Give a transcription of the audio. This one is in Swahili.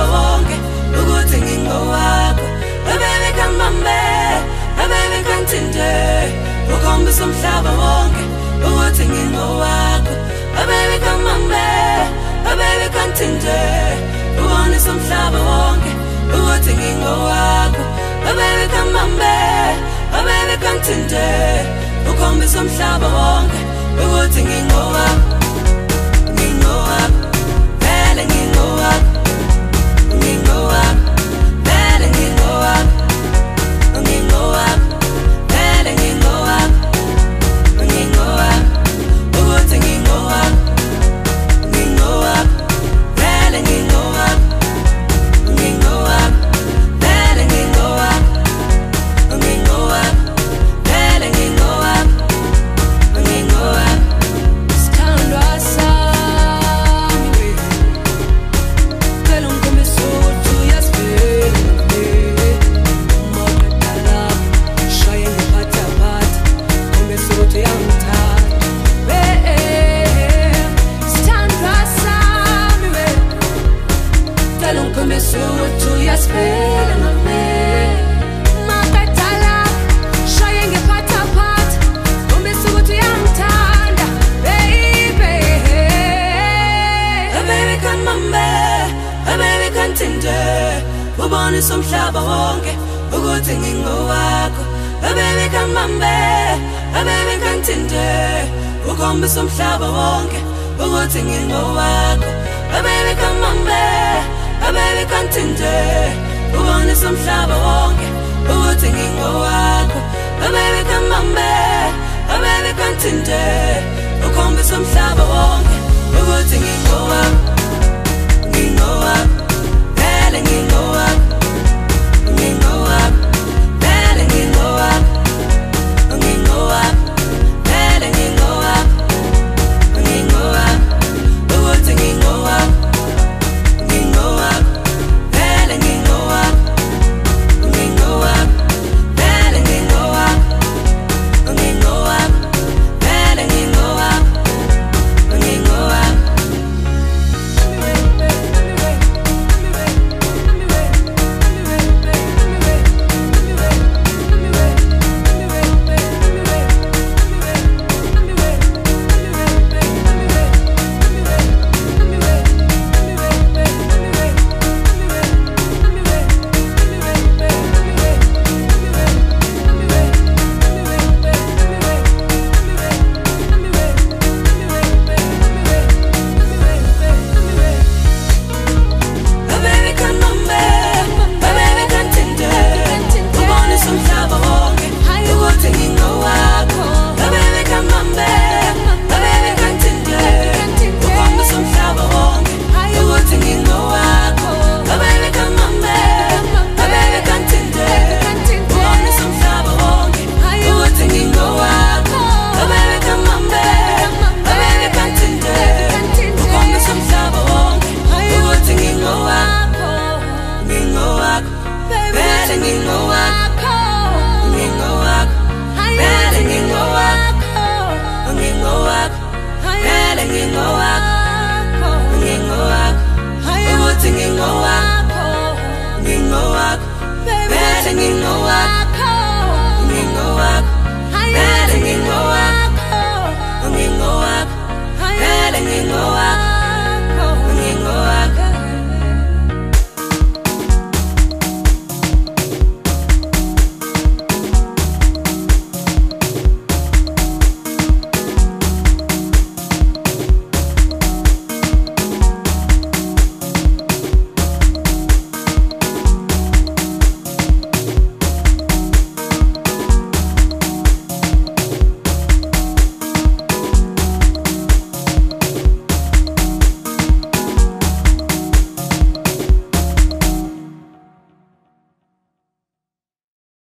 umhlaba wonke ukuthi ngingowakho. Baby kamambe, baby kantinde, ukhombisa umhlaba wonke ukuthi ngingowakho. Baby kamambe, baby kantinde, ukhombisa umhlaba wonke ukuthi ngingowakho. Baby kamambe, baby kantinde, ukhombisa umhlaba wonke ukuthi ngingowakho. Ngingowakho, vele ngingowakho. Ngingowakho, vele ngingowakho. Ngingowakho, vele ngingowakho. Ngingowakho, ukuthi ngingowakho. Ngingowakho, vele ngingowakho. Ngingowakho, vele ngingowakho. Ngingowakho, vele ngingowakho. Ngingowakho, sithandwa sami, phela ungikhombisa ukuthi uyasivela. Maqedala shaye ngiphathaphatha, khombisa ukuthi uyangithanda. Sithandwa sami, phela ungikhombisa ukuthi uyasivela ngami. Maqedala shaye ngiphathaphatha, khombisa ukuthi uyangithanda, baby. Baby kamambe, baby kantinde, ubonisa umhlaba wonke ukuthi ngingowakho. Baby kamambe, baby kantinde, ukhombisa umhlaba wonke ukuthi ngingowakho. Baby kamambe, baby kantinde, ubonisa umhlaba wonke ukuthi ngingowakho. Baby kamambe, baby kantinde,